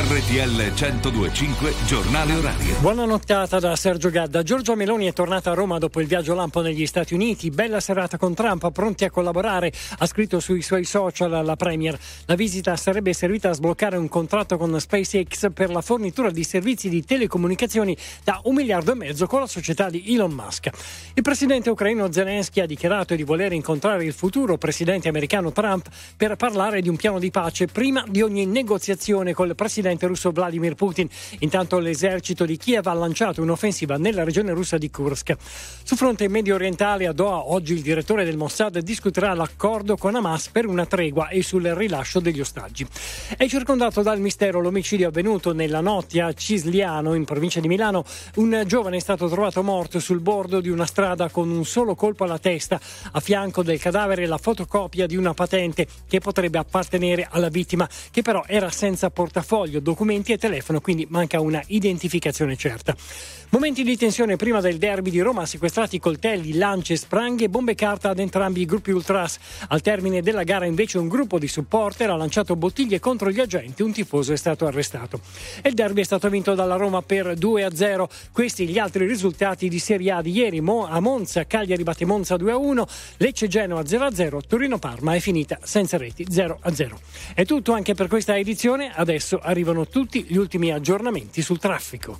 RTL 102.5 Giornale Orario. Buona nottata da Sergio Gadda. Giorgia Meloni è tornata a Roma dopo il viaggio lampo negli Stati Uniti. Bella serata con Trump, pronti a collaborare, ha scritto sui suoi social la Premier. La visita sarebbe servita a sbloccare un contratto con SpaceX per la fornitura di servizi di telecomunicazioni da $1,5 miliardi con la società di Elon Musk. Il presidente ucraino Zelensky ha dichiarato di voler incontrare il futuro presidente americano Trump per parlare di un piano di pace prima di ogni negoziazione col presidente russo Vladimir Putin. Intanto l'esercito di Kiev ha lanciato un'offensiva nella regione russa di Kursk. Su fronte medio orientale a Doha oggi il direttore del Mossad discuterà l'accordo con Hamas per una tregua e sul rilascio degli ostaggi. È circondato dal mistero l'omicidio avvenuto nella notte a Cisliano in provincia di Milano. Un giovane è stato trovato morto sul bordo di una strada con un solo colpo alla testa. A fianco del cadavere la fotocopia di una patente che potrebbe appartenere alla vittima, che però era senza portafoglio, documenti e telefono, quindi manca una identificazione certa. Momenti di tensione prima del derby di Roma, sequestrati coltelli, lance, spranghe e bombe carta ad entrambi i gruppi ultras. Al termine della gara invece un gruppo di supporter ha lanciato bottiglie contro gli agenti, un tifoso è stato arrestato. E il derby è stato vinto dalla Roma per 2-0. Questi gli altri risultati di Serie A di ieri: a Monza, Cagliari batte Monza 2-1, Lecce-Genoa 0-0, Torino-Parma è finita senza reti 0-0. È tutto anche per questa edizione, adesso arrivano tutti gli ultimi aggiornamenti sul traffico.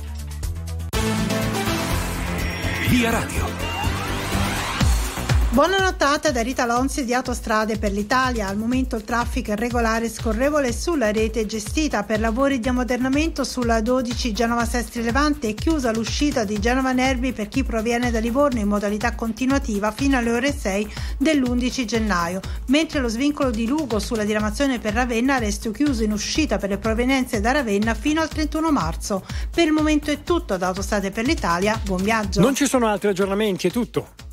Via Radio. Buona nottata da Rita Lonzi di Autostrade per l'Italia. Al momento il traffico è regolare e scorrevole sulla rete gestita. Per lavori di ammodernamento sulla 12 Genova-Sestri Levante è chiusa l'uscita di Genova Nervi per chi proviene da Livorno in modalità continuativa fino alle ore 6 dell'11 gennaio, mentre lo svincolo di Lugo sulla diramazione per Ravenna resta chiuso in uscita per le provenienze da Ravenna fino al 31 marzo. Per il momento è tutto da Autostrade per l'Italia, buon viaggio. Non ci sono altri aggiornamenti, è tutto.